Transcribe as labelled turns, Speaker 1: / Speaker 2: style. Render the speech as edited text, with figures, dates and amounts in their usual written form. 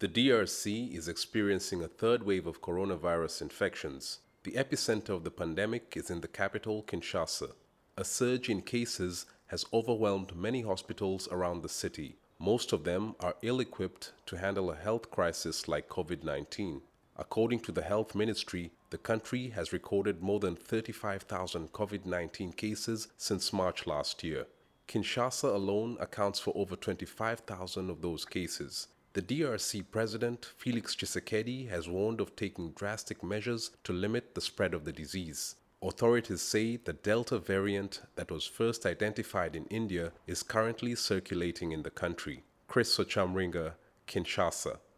Speaker 1: The DRC is experiencing a third wave of coronavirus infections. The epicenter of the pandemic is in the capital, Kinshasa. A surge in cases has overwhelmed many hospitals around the city. Most of them are ill-equipped to handle a health crisis like COVID-19. According to the Health Ministry, the country has recorded more than 35,000 COVID-19 cases since March last year. Kinshasa alone accounts for over 25,000 of those cases. The DRC president, Felix Tshisekedi, has warned of taking drastic measures to limit the spread of the disease. Authorities say the Delta variant that was first identified in India is currently circulating in the country. Chris Ochamringa, Kinshasa.